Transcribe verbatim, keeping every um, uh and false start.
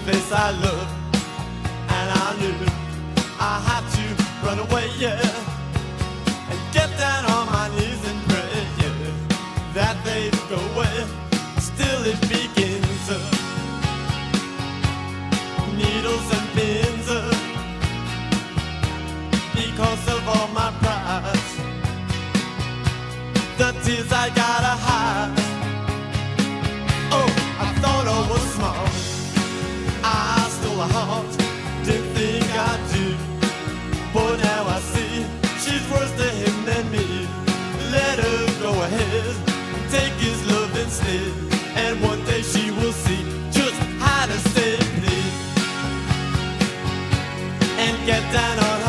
face I love, and I knew I had to run away, yeah, and get down on my knees and pray, yeah, that they'd go away. Still it begins, uh, needles and pins, uh, because of all my pride, the tears I gotta hide. Oh, I thought I was smart, I stole her heart, didn't think I'd do, but now I see she's worse to him than me. Let her go ahead, take his love instead, and one day she will see just how to stay, please, and get down on her